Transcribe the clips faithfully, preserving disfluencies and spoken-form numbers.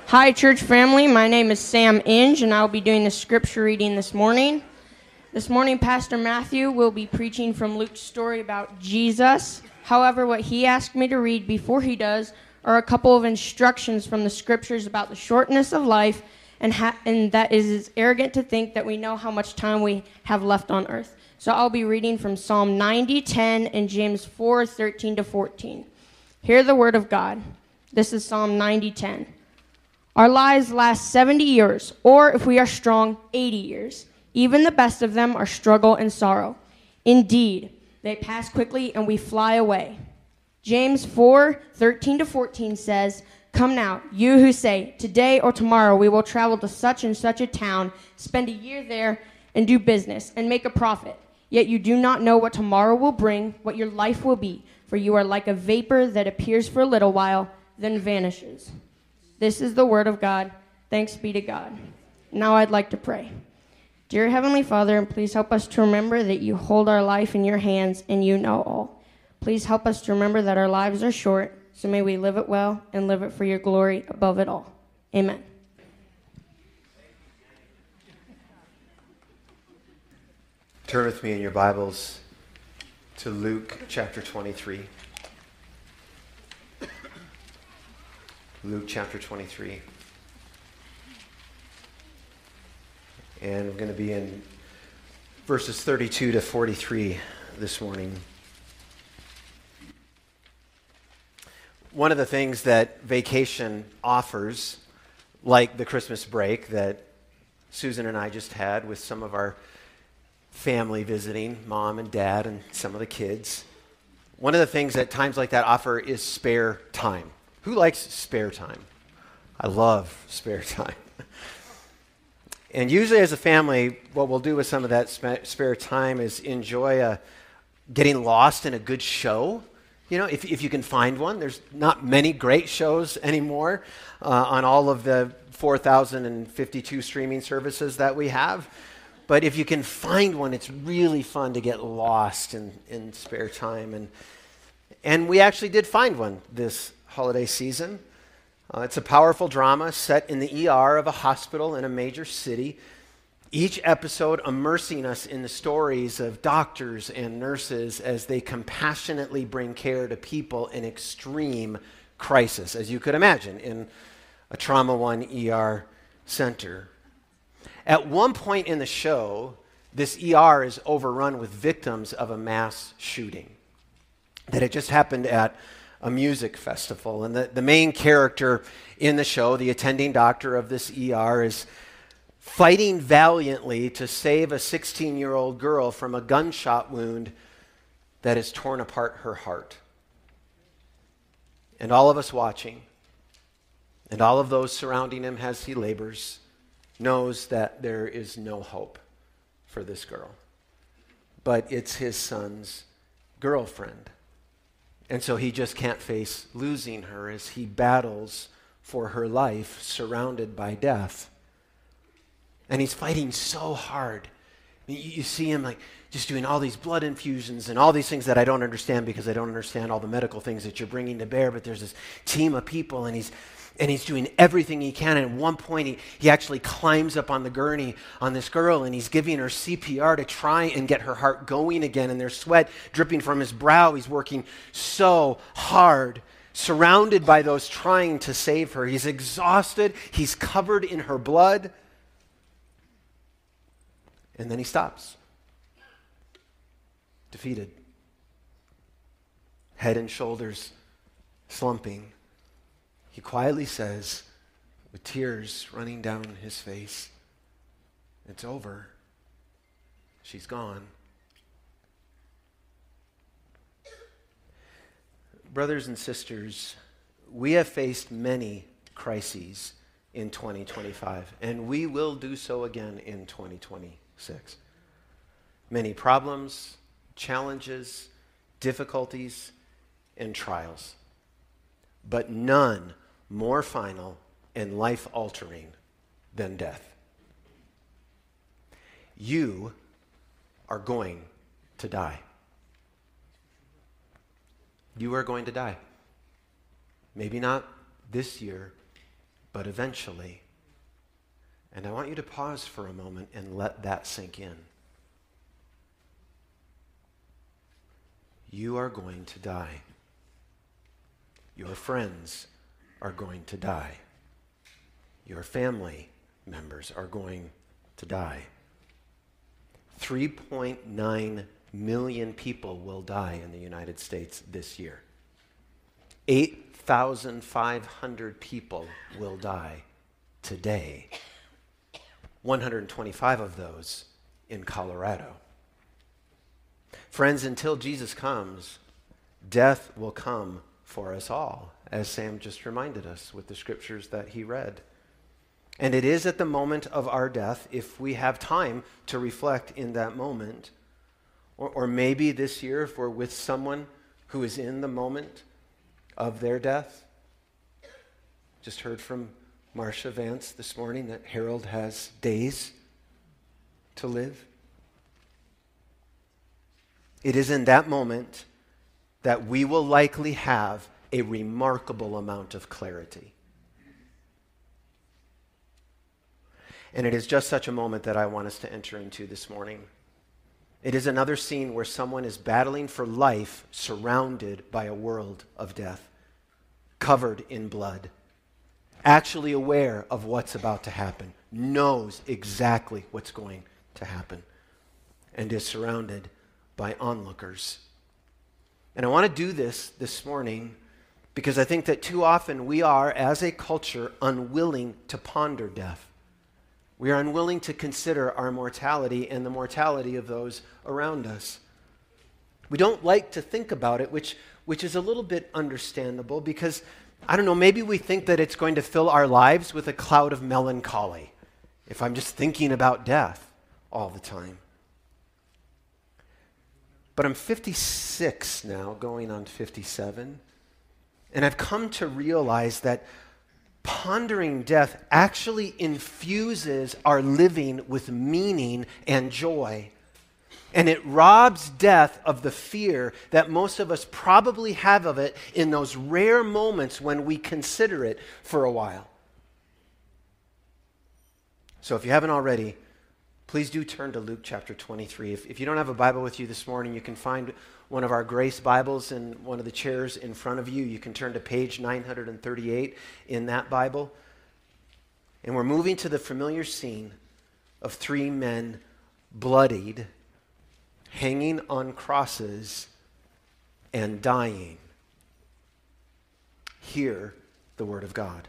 Hi, church family. My name is Sam Inge, and I'll be doing the scripture reading this morning. This morning, Pastor Matthew will be preaching from Luke's story about Jesus. However, what he asked me to read before he does are a couple of instructions from the scriptures about the shortness of life, and, ha- and that it is arrogant to think that we know how much time we have left on earth. So I'll be reading from Psalm ninety, ten, and James four, thirteen to fourteen. Hear the word of God. This is Psalm ninety, ten. Our lives last seventy years, or if we are strong, eighty years. Even the best of them are struggle and sorrow. Indeed, they pass quickly and we fly away. James four, thirteen to fourteen says, "Come now, you who say, today or tomorrow we will travel to such and such a town, spend a year there, and do business, and make a profit. Yet you do not know what tomorrow will bring, what your life will be, for you are like a vapor that appears for a little while, then vanishes." This is the word of God. Thanks be to God. Now I'd like to pray. Dear Heavenly Father, please help us to remember that you hold our life in your hands and you know all. Please help us to remember that our lives are short, so may we live it well and live it for your glory above it all. Amen. Turn with me in your Bibles to Luke chapter twenty-three. Luke chapter twenty-three. And we're going to be in verses thirty-two to forty-three this morning. One of the things that vacation offers, like the Christmas break that Susan and I just had with some of our family visiting, mom and dad and some of the kids, one of the things that times like that offer is spare time. Who likes spare time? I love spare time. And usually as a family, what we'll do with some of that sp- spare time is enjoy a, getting lost in a good show. You know, if, if you can find one. There's not many great shows anymore uh, on all of the four thousand fifty-two streaming services that we have. But if you can find one, it's really fun to get lost in, in spare time. And, and we actually did find one this holiday season. Uh, it's a powerful drama set in the E R of a hospital in a major city. Each episode immersing us in the stories of doctors and nurses as they compassionately bring care to people in extreme crisis, as you could imagine, in a Trauma One E R center. At one point in the show, this E R is overrun with victims of a mass shooting that had just happened at a music festival. And the, the main character in the show, the attending doctor of this E R, is fighting valiantly to save a sixteen-year-old girl from a gunshot wound that has torn apart her heart. And all of us watching, and all of those surrounding him as he labors, knows that there is no hope for this girl. But it's his son's girlfriend. And so he just can't face losing her as he battles for her life, surrounded by death. And he's fighting so hard. I mean, you, you see him like just doing all these blood infusions and all these things that I don't understand because I don't understand all the medical things that you're bringing to bear. But there's this team of people, and he's and he's doing everything he can. And at one point, he, he actually climbs up on the gurney on this girl, and he's giving her C P R to try and get her heart going again. And there's sweat dripping from his brow. He's working so hard, surrounded by those trying to save her. He's exhausted. He's covered in her blood. And then he stops, defeated, head and shoulders slumping. He quietly says, with tears running down his face, "It's over. She's gone." Brothers and sisters, we have faced many crises in twenty twenty-five, and we will do so again in twenty twenty-six. Many problems, challenges, difficulties, and trials, but none more final and life-altering than death. You are going to die. You are going to die. Maybe not this year, but eventually. And I want you to pause for a moment and let that sink in. You are going to die. Your friends are going to die. Your family members are going to die. three point nine million people will die in the United States this year. eight thousand five hundred people will die today. one hundred twenty-five of those in Colorado. Friends, until Jesus comes, death will come for us all, as Sam just reminded us with the scriptures that he read. And it is at the moment of our death, if we have time to reflect in that moment, or, or maybe this year if we're with someone who is in the moment of their death. Just heard from Marcia Vance this morning that Harold has days to live. It is in that moment that we will likely have a remarkable amount of clarity. And it is just such a moment that I want us to enter into this morning. It is another scene where someone is battling for life, surrounded by a world of death, covered in blood, actually aware of what's about to happen, knows exactly what's going to happen, and is surrounded by onlookers. And I want to do this this morning because I think that too often we are, as a culture, unwilling to ponder death. We are unwilling to consider our mortality and the mortality of those around us. We don't like to think about it, which, which is a little bit understandable because, I don't know, maybe we think that it's going to fill our lives with a cloud of melancholy if I'm just thinking about death all the time. But I'm fifty-six now, going on fifty-seven, and I've come to realize that pondering death actually infuses our living with meaning and joy. And it robs death of the fear that most of us probably have of it in those rare moments when we consider it for a while. So if you haven't already, please do turn to Luke chapter twenty-three. If, if you don't have a Bible with you this morning, you can find one of our Grace Bibles in one of the chairs in front of you. You can turn to page nine hundred thirty-eight in that Bible. And we're moving to the familiar scene of three men bloodied, hanging on crosses, and dying. Hear the word of God.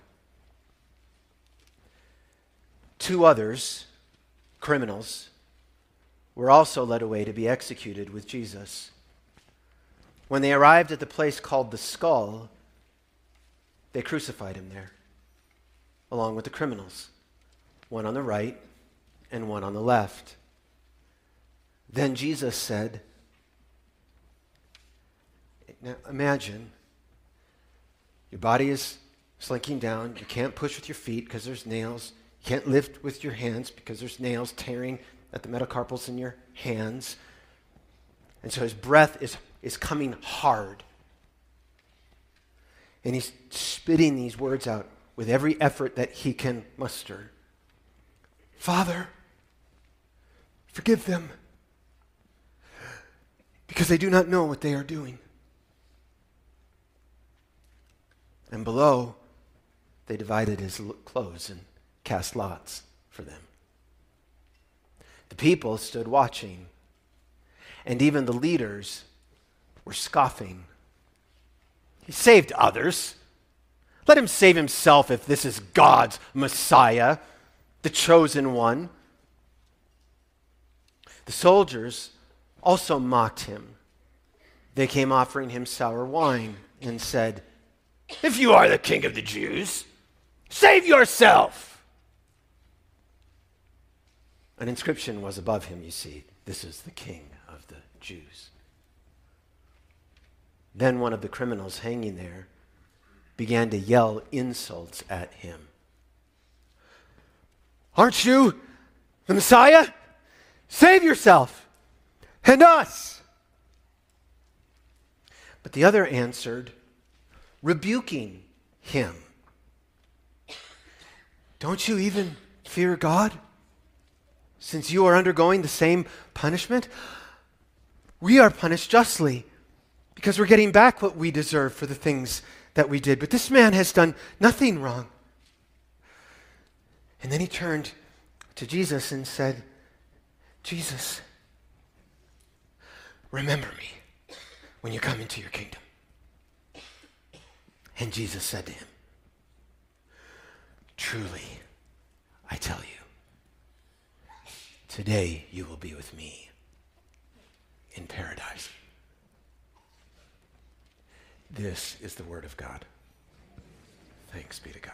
Two others, criminals, were also led away to be executed with Jesus. When they arrived at the place called the Skull, they crucified him there, along with the criminals, one on the right and one on the left. Then Jesus said, now imagine your body is slinking down. You can't push with your feet because there's nails. You can't lift with your hands because there's nails tearing at the metacarpals in your hands. And so his breath is, is coming hard. And he's spitting these words out with every effort that he can muster. Father, forgive them, because they do not know what they are doing. And below, they divided his clothes and cast lots for them. The people stood watching, and even the leaders were scoffing. He saved others. Let him save himself if this is God's Messiah, the chosen one. The soldiers also mocked him. They came offering him sour wine and said, "If you are the king of the Jews, save yourself." An inscription was above him, you see. This is the king of the Jews. Then one of the criminals hanging there began to yell insults at him. "Aren't you the Messiah? Save yourself and us." But the other answered, rebuking him, don't you even fear God, since you are undergoing the same punishment? We are punished justly because we're getting back what we deserve for the things that we did. But this man has done nothing wrong. And then he turned to Jesus and said, Jesus, remember me when you come into your kingdom. And Jesus said to him, truly, I tell you, today you will be with me in paradise. This is the word of God. Thanks be to God.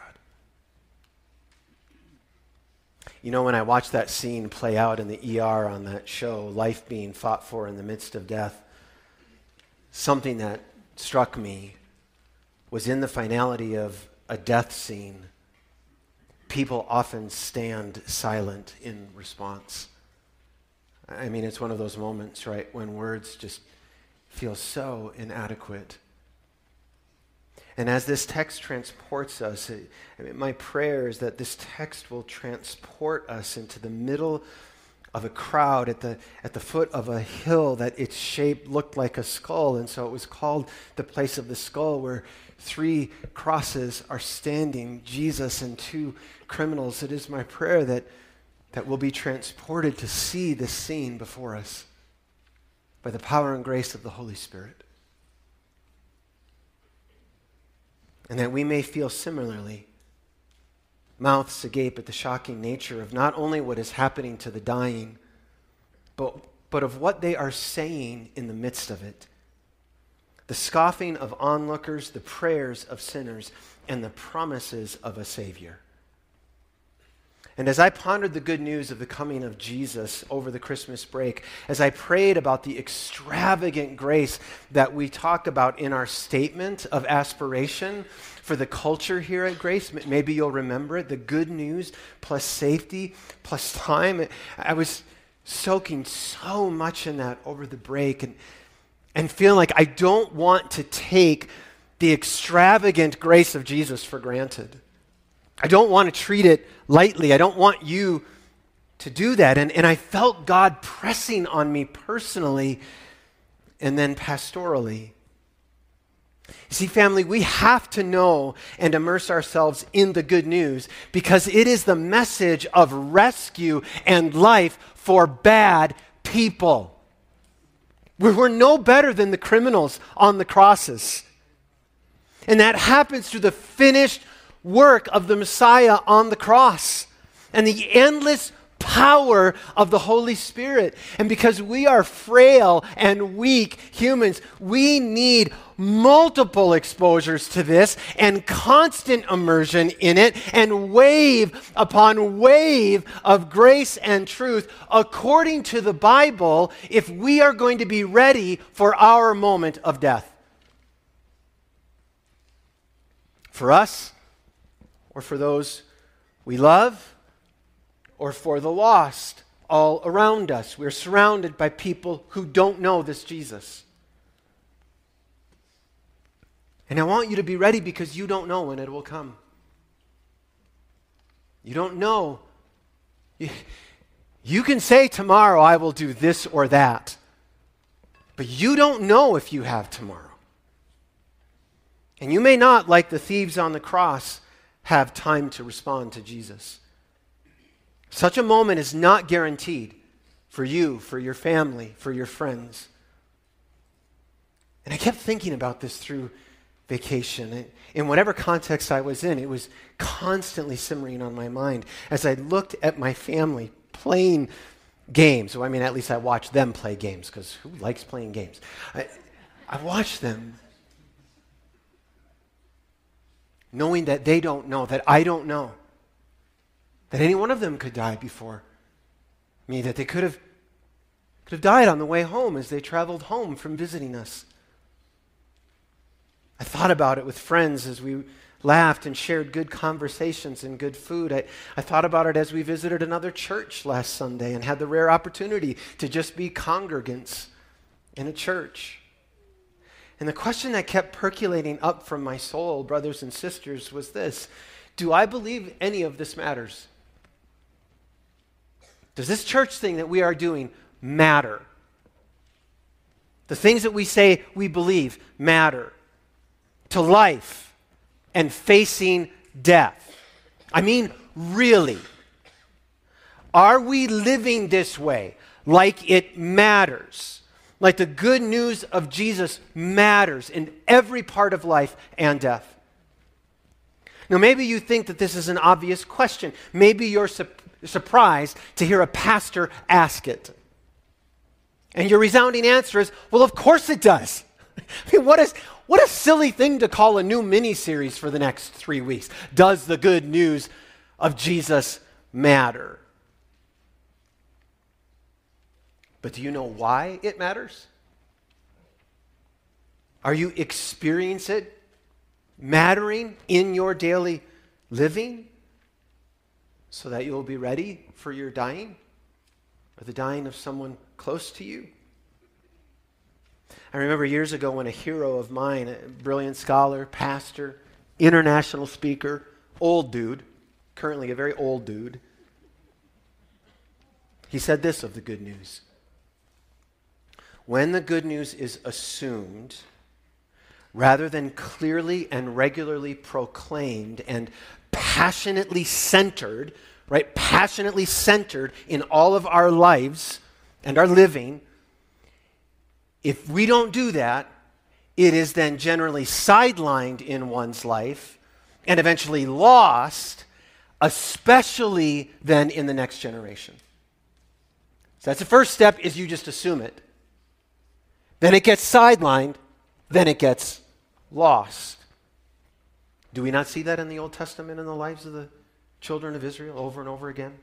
You know, when I watched that scene play out in the E R on that show, life being fought for in the midst of death, something that struck me was in the finality of a death scene, people often stand silent in response. I mean, it's one of those moments, right, when words just feel so inadequate. And as this text transports us, it, I mean, my prayer is that this text will transport us into the middle of a crowd at the at the foot of a hill that its shape looked like a skull, and so it was called the place of the skull, where three crosses are standing, Jesus and two criminals. It is my prayer that, that we'll be transported to see this scene before us by the power and grace of the Holy Spirit. And that we may feel similarly, mouths agape at the shocking nature of not only what is happening to the dying, but, but of what they are saying in the midst of it. The scoffing of onlookers, the prayers of sinners, and the promises of a Savior. And as I pondered the good news of the coming of Jesus over the Christmas break, as I prayed about the extravagant grace that we talk about in our statement of aspiration for the culture here at Grace, maybe you'll remember it, the good news plus safety plus time. I was soaking so much in that over the break and, and feeling like I don't want to take the extravagant grace of Jesus for granted. I don't want to treat it lightly. I don't want you to do that. And, and I felt God pressing on me personally and then pastorally. You see, family, we have to know and immerse ourselves in the good news because it is the message of rescue and life for bad people. We're, we're no better than the criminals on the crosses. And that happens through the finished work of the Messiah on the cross and the endless power of the Holy Spirit. And because we are frail and weak humans, we need multiple exposures to this and constant immersion in it and wave upon wave of grace and truth according to the Bible if we are going to be ready for our moment of death. For us, or for those we love, or for the lost all around us. We're surrounded by people who don't know this Jesus. And I want you to be ready because you don't know when it will come. You don't know. You, you can say tomorrow I will do this or that, but you don't know if you have tomorrow. And you may not, like the thieves on the cross, have time to respond to Jesus. Such a moment is not guaranteed for you, for your family, for your friends. And I kept thinking about this through vacation. In whatever context I was in, it was constantly simmering on my mind as I looked at my family playing games. So, I mean, at least I watched them play games, because who likes playing games? I, I watched them knowing that they don't know, that I don't know, that any one of them could die before me, that they could have, could have died on the way home as they traveled home from visiting us. I thought about it with friends as we laughed and shared good conversations and good food. I, I thought about it as we visited another church last Sunday and had the rare opportunity to just be congregants in a church. And the question that kept percolating up from my soul, brothers and sisters, was this: do I believe any of this matters? Does this church thing that we are doing matter? The things that we say we believe matter to life and facing death. I mean, really. Are we living this way like it matters? Like the good news of Jesus matters in every part of life and death? Now, maybe you think that this is an obvious question. Maybe you're su- surprised to hear a pastor ask it. And your resounding answer is, well, of course it does. I mean, what is, what a silly thing to call a new mini-series for the next three weeks. Does the good news of Jesus matter? But do you know why it matters? Are you experiencing it mattering in your daily living so that you'll be ready for your dying or the dying of someone close to you? I remember years ago when a hero of mine, a brilliant scholar, pastor, international speaker, old dude, currently a very old dude, he said this of the good news. When the good news is assumed, rather than clearly and regularly proclaimed and passionately centered, right, passionately centered in all of our lives and our living, if we don't do that, it is then generally sidelined in one's life and eventually lost, especially then in the next generation. So that's the first step, is you just assume it. Then it gets sidelined, then it gets lost. Do we not see that in the Old Testament in the lives of the children of Israel over and over again?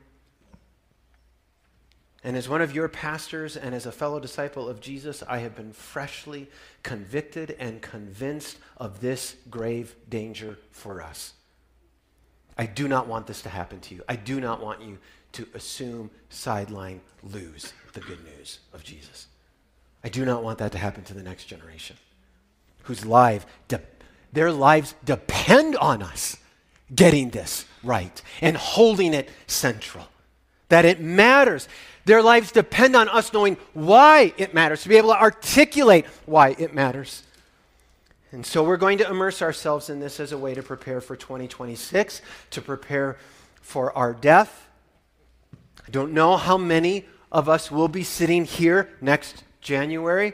And as one of your pastors and as a fellow disciple of Jesus, I have been freshly convicted and convinced of this grave danger for us. I do not want this to happen to you. I do not want you to assume, sideline, lose the good news of Jesus. I do not want that to happen to the next generation, whose life, de- their lives depend on us getting this right and holding it central. That it matters. Their lives depend on us knowing why it matters, to be able to articulate why it matters. And so we're going to immerse ourselves in this as a way to prepare for twenty twenty-six, to prepare for our death. I don't know how many of us will be sitting here next January.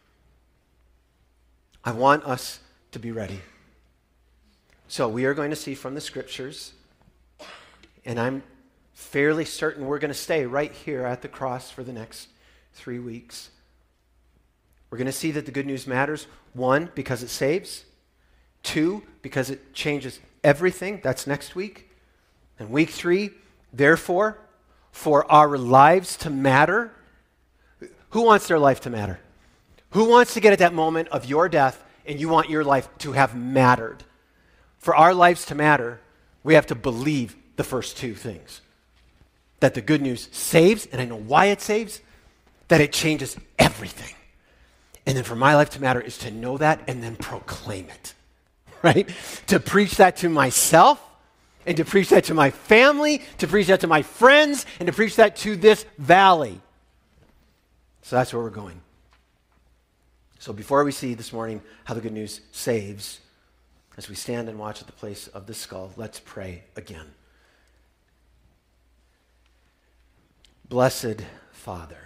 I want us to be ready. So we are going to see from the scriptures, and I'm fairly certain we're going to stay right here at the cross for the next three weeks. We're going to see that the good news matters. One, because it saves. Two, because it changes everything. That's next week. And week three, therefore, for our lives to matter. Who wants their life to matter? Who wants to get at that moment of your death and you want your life to have mattered? For our lives to matter, we have to believe the first two things. That the good news saves, and I know why it saves, that it changes everything. And then for my life to matter is to know that and then proclaim it, right? To preach that to myself and to preach that to my family, to preach that to my friends, and to preach that to this valley. So that's where we're going. So before we see this morning how the good news saves, as we stand and watch at the place of the skull, let's pray again. Blessed Father,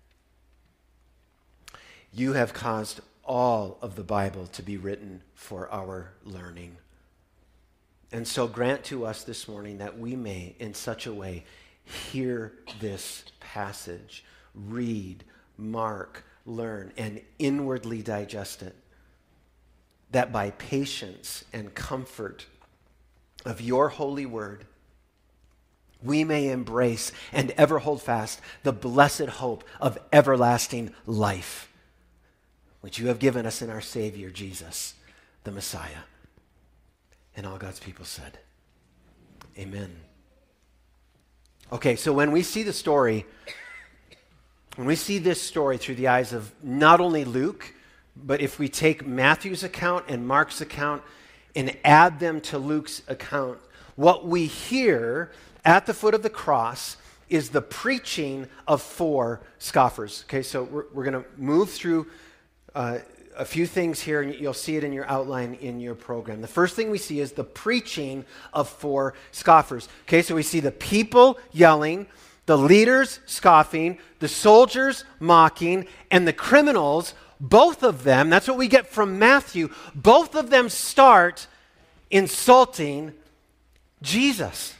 you have caused all of the Bible to be written for our learning. And so grant to us this morning that we may, in such a way, hear this passage, read, mark, learn, and inwardly digest it, that by patience and comfort of your holy word, we may embrace and ever hold fast the blessed hope of everlasting life, which you have given us in our Savior, Jesus, the Messiah. And all God's people said, amen. Okay, so when we see the story, when we see this story through the eyes of not only Luke, but if we take Matthew's account and Mark's account and add them to Luke's account, What we hear at the foot of the cross is the preaching of four scoffers. Okay, so we're, we're going to move through uh, a few things here, and you'll see it in your outline in your program. The first thing we see is the preaching of four scoffers. Okay, so we see the people yelling, the leaders scoffing, the soldiers mocking, and the criminals, both of them, that's what we get from Matthew, both of them start insulting Jesus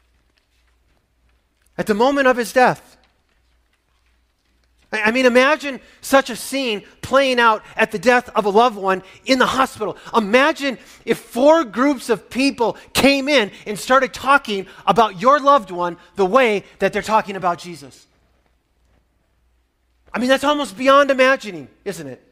at the moment of his death. I mean, imagine such a scene playing out at the death of a loved one in the hospital. Imagine if four groups of people came in and started talking about your loved one the way that they're talking about Jesus. I mean, that's almost beyond imagining, isn't it?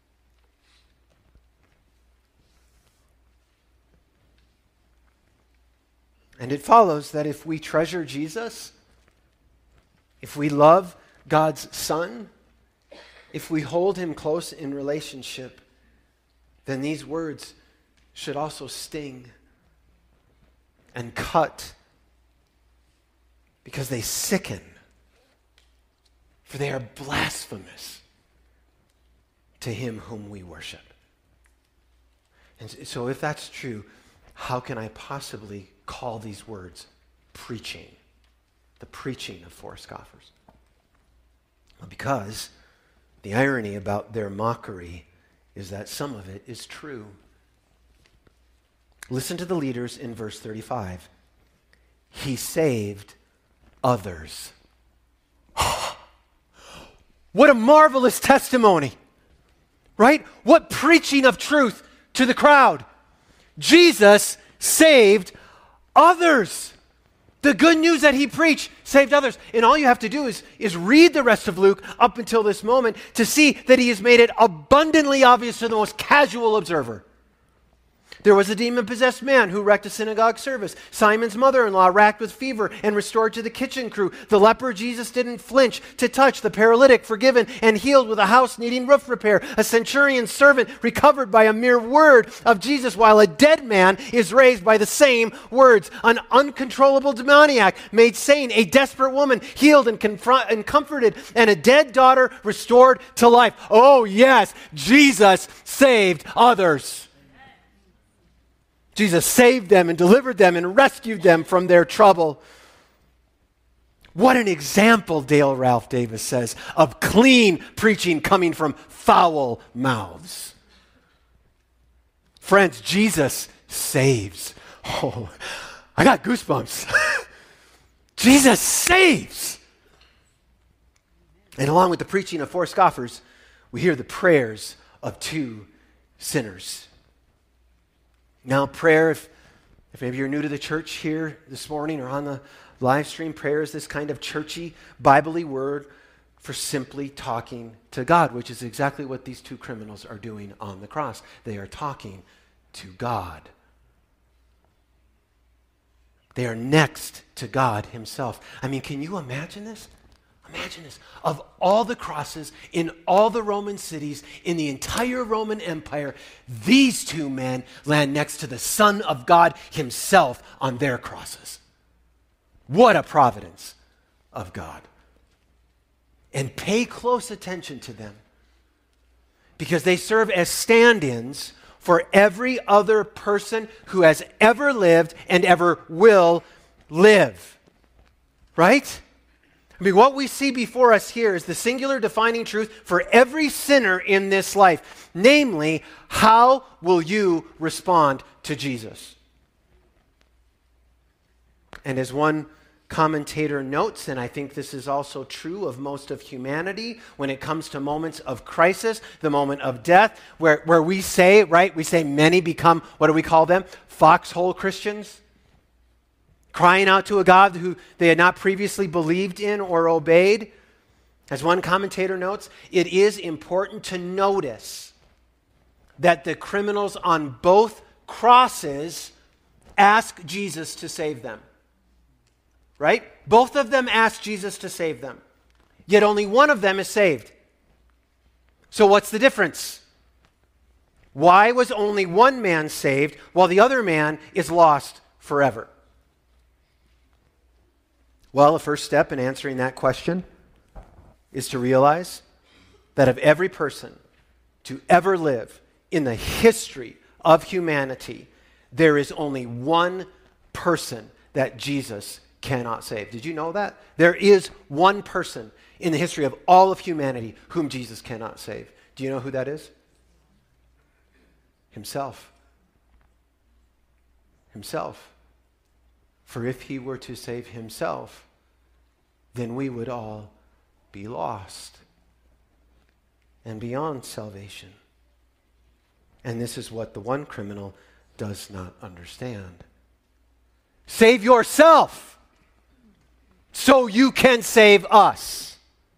And it follows that if we treasure Jesus, if we love God's Son, if we hold him close in relationship, then these words should also sting and cut, because they sicken, for they are blasphemous to him whom we worship. And so if that's true, how can I possibly call these words preaching? The preaching of four scoffers. Well, because the irony about their mockery is that some of it is true. Listen to the leaders in verse thirty-five. He saved others. What a marvelous testimony, right? What preaching of truth to the crowd. Jesus saved others. The good news that he preached saved others. And all you have to do is, is read the rest of Luke up until this moment to see that he has made it abundantly obvious to the most casual observer. There was a demon-possessed man who wrecked a synagogue service. Simon's mother-in-law racked with fever and restored to the kitchen crew. The leper Jesus didn't flinch to touch. The paralytic forgiven and healed with a house needing roof repair. A centurion's servant recovered by a mere word of Jesus, while a dead man is raised by the same words. An uncontrollable demoniac made sane. A desperate woman healed and, confront- and comforted. And a dead daughter restored to life. Oh yes, Jesus saved others. Jesus saved them and delivered them and rescued them from their trouble. What an example, Dale Ralph Davis says, of clean preaching coming from foul mouths. Friends, Jesus saves. Oh, I got goosebumps. Jesus saves. And along with the preaching of four scoffers, we hear the prayers of two sinners. Now, prayer, if, if maybe you're new to the church here this morning or on the live stream, prayer is this kind of churchy, Bible-y word for simply talking to God, which is exactly what these two criminals are doing on the cross. They are talking to God. They are next to God himself. I mean, can you imagine this? Imagine this. Of all the crosses in all the Roman cities, in the entire Roman Empire, these two men land next to the Son of God himself on their crosses. What a providence of God. And pay close attention to them, because they serve as stand-ins for every other person who has ever lived and ever will live. Right? I mean, what we see before us here is the singular defining truth for every sinner in this life. Namely, how will you respond to Jesus? And as one commentator notes, and I think this is also true of most of humanity, when it comes to moments of crisis, the moment of death, where, where we say, right, we say many become, what do we call them? Foxhole Christians. Crying out to a God who they had not previously believed in or obeyed. As one commentator notes, it is important to notice that the criminals on both crosses ask Jesus to save them. Right? Both of them ask Jesus to save them. Yet only one of them is saved. So what's the difference? Why was only one man saved while the other man is lost forever? Well, the first step in answering that question is to realize that of every person to ever live in the history of humanity, there is only one person that Jesus cannot save. Did you know that? There is one person in the history of all of humanity whom Jesus cannot save. Do you know who that is? Himself. Himself. For if he were to save himself, then we would all be lost and beyond salvation. And this is what the one criminal does not understand. Save yourself so you can save us.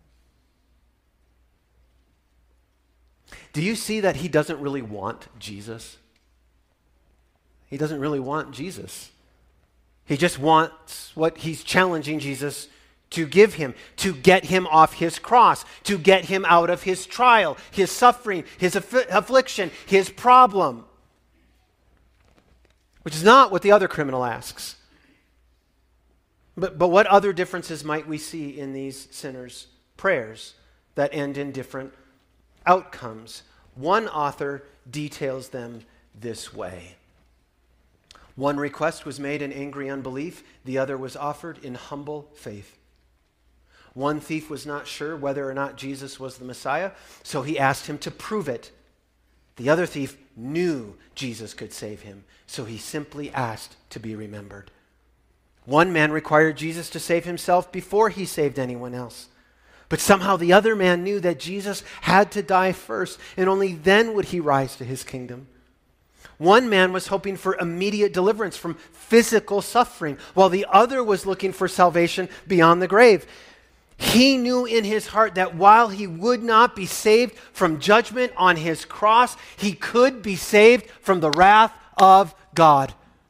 Do you see that he doesn't really want Jesus? He doesn't really want Jesus. He just wants what he's challenging Jesus to give him, to get him off his cross, to get him out of his trial, his suffering, his aff- affliction, his problem. Which is not what the other criminal asks. But, but what other differences might we see in these sinners' prayers that end in different outcomes? One author details them this way. One request was made in angry unbelief, the other was offered in humble faith. One thief was not sure whether or not Jesus was the Messiah, so he asked him to prove it. The other thief knew Jesus could save him, so he simply asked to be remembered. One man required Jesus to save himself before he saved anyone else. But somehow the other man knew that Jesus had to die first, and only then would he rise to his kingdom. One man was hoping for immediate deliverance from physical suffering, while the other was looking for salvation beyond the grave. He knew in his heart that while he would not be saved from judgment on his cross, he could be saved from the wrath of God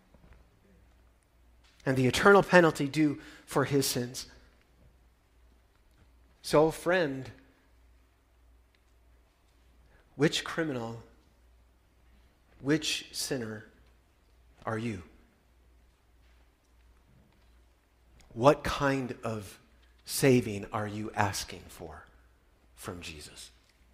and the eternal penalty due for his sins. So, friend, which criminal, which sinner are you? What kind of saving are you asking for from Jesus?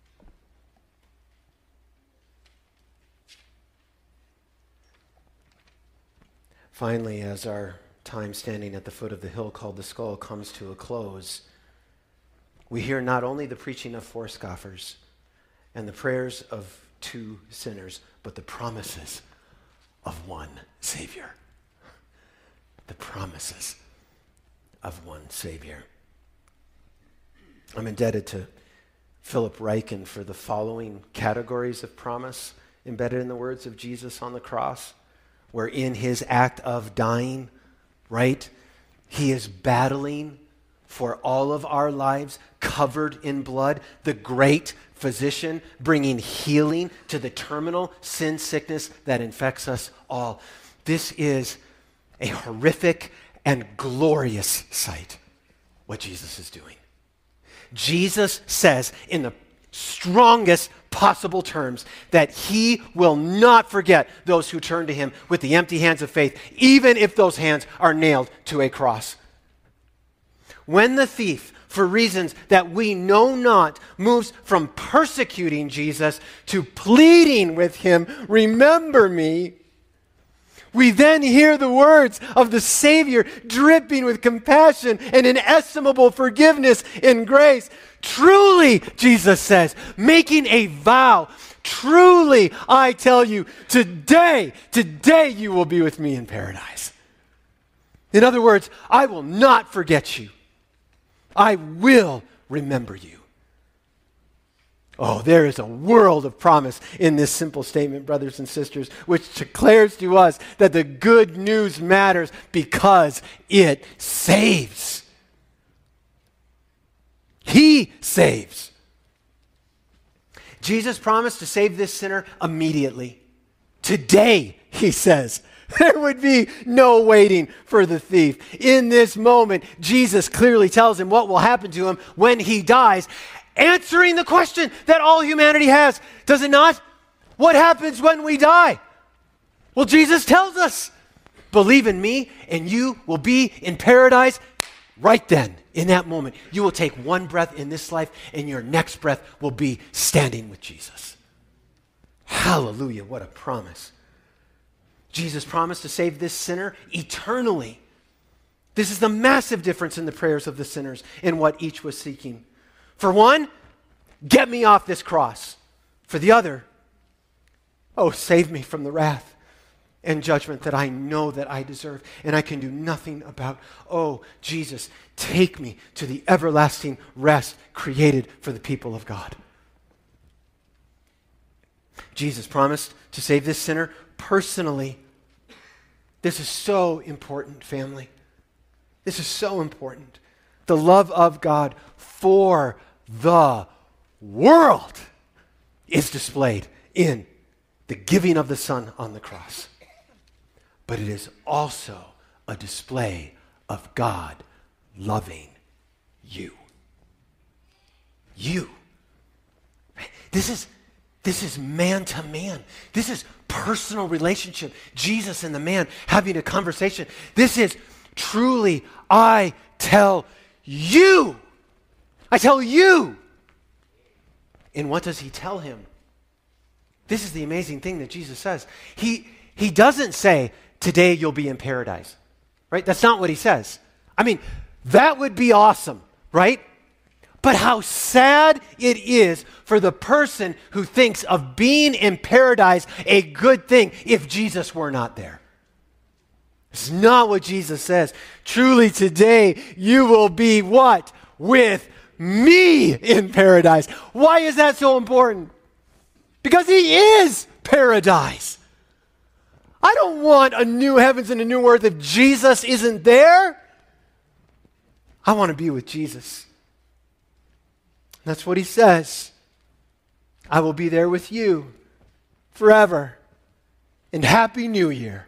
Finally, as our time standing at the foot of the hill called the Skull comes to a close, we hear not only the preaching of four scoffers and the prayers of two sinners, but the promises of one Savior. The promises of one Savior. I'm indebted to Philip Ryken for the following categories of promise embedded in the words of Jesus on the cross, where in his act of dying, right, he is battling for all of our lives, covered in blood, the great physician bringing healing to the terminal sin sickness that infects us all. This is a horrific and glorious sight, what Jesus is doing. Jesus says in the strongest possible terms that he will not forget those who turn to him with the empty hands of faith, even if those hands are nailed to a cross. When the thief, for reasons that we know not, moves from persecuting Jesus to pleading with him, "Remember me," we then hear the words of the Savior dripping with compassion and inestimable forgiveness and grace. Truly, Jesus says, making a vow, truly, I tell you, today, today you will be with me in paradise. In other words, I will not forget you. I will remember you. Oh, there is a world of promise in this simple statement, brothers and sisters, which declares to us that the good news matters because it saves. He saves. Jesus promised to save this sinner immediately. Today, he says. There would be no waiting for the thief. In this moment, Jesus clearly tells him what will happen to him when he dies, answering the question that all humanity has. Does it not? What happens when we die? Well, Jesus tells us, believe in me and you will be in paradise right then, in that moment, you will take one breath in this life and your next breath will be standing with Jesus. Hallelujah, what a promise. Jesus promised to save this sinner eternally. This is the massive difference in the prayers of the sinners and what each was seeking. For one, get me off this cross. For the other, oh, save me from the wrath and judgment that I know that I deserve and I can do nothing about. Oh, Jesus, take me to the everlasting rest created for the people of God. Jesus promised to save this sinner personally. This is so important, family. This is so important. The love of God for the world is displayed in the giving of the Son on the cross. But it is also a display of God loving you. You. This is, this is man to man. This is personal relationship. Jesus and the man having a conversation. This is truly, I tell you. I tell you. And what does he tell him? This is the amazing thing that Jesus says. He, he doesn't say, today you'll be in paradise. Right? That's not what he says. I mean, that would be awesome, right? But how sad it is for the person who thinks of being in paradise a good thing if Jesus were not there. It's not what Jesus says. Truly today you will be what? With me in paradise. Why is that so important? Because he is paradise. I don't want a new heavens and a new earth if Jesus isn't there. I want to be with Jesus. That's what he says. I will be there with you forever. And Happy New Year.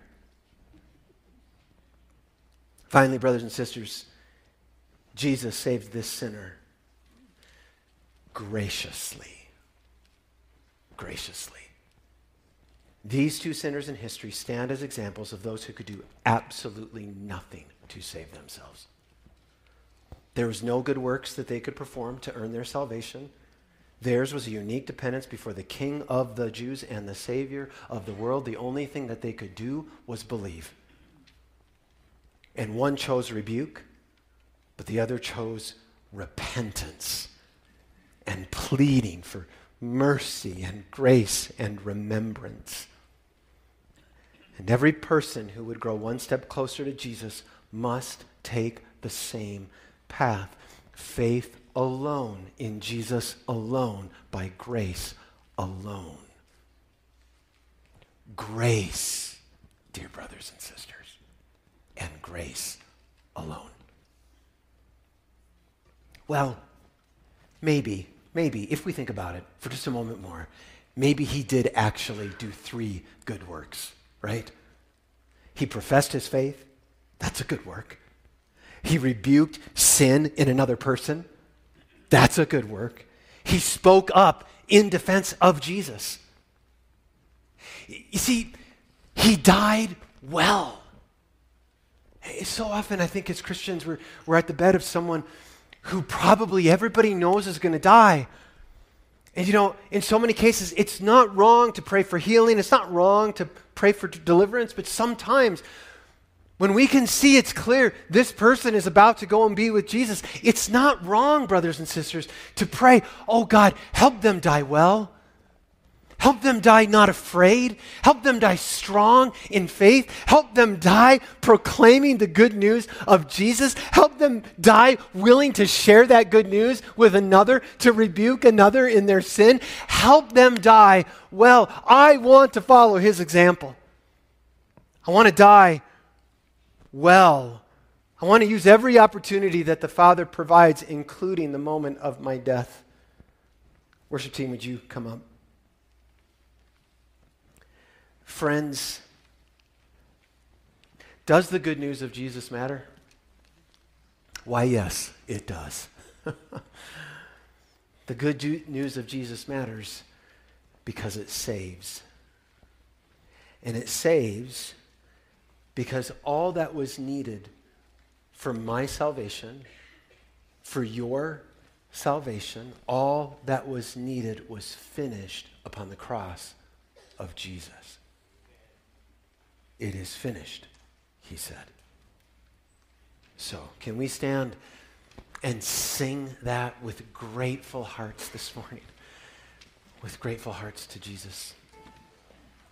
Finally, brothers and sisters, Jesus saved this sinner graciously. Graciously. These two sinners in history stand as examples of those who could do absolutely nothing to save themselves. There was no good works that they could perform to earn their salvation. Theirs was a unique dependence before the King of the Jews and the Savior of the world. The only thing that they could do was believe. And one chose rebuke, but the other chose repentance and pleading for mercy and grace and remembrance. And every person who would grow one step closer to Jesus must take the same path. Faith alone in Jesus alone, by grace alone. Grace, dear brothers and sisters, and grace alone. Well, maybe, maybe, if we think about it for just a moment more, maybe he did actually do three good works, right? He professed his faith. That's a good work. He rebuked sin in another person. That's a good work. He spoke up in defense of Jesus. You see, he died well. So often I think as Christians we're, we're at the bed of someone who probably everybody knows is going to die. And you know, in so many cases, it's not wrong to pray for healing. It's not wrong to pray for deliverance. But sometimes when we can see it's clear this person is about to go and be with Jesus, it's not wrong, brothers and sisters, to pray, oh God, help them die well. Help them die not afraid. Help them die strong in faith. Help them die proclaiming the good news of Jesus. Help them die willing to share that good news with another, to rebuke another in their sin. Help them die well. I want to follow his example. I want to die well. I want to use every opportunity that the Father provides, including the moment of my death. Worship team, would you come up? Friends, does the good news of Jesus matter? Why, yes, it does. The good ju- news of Jesus matters because it saves. And it saves because all that was needed for my salvation, for your salvation, all that was needed was finished upon the cross of Jesus. It is finished, he said. So, can we stand and sing that with grateful hearts this morning? With grateful hearts to Jesus.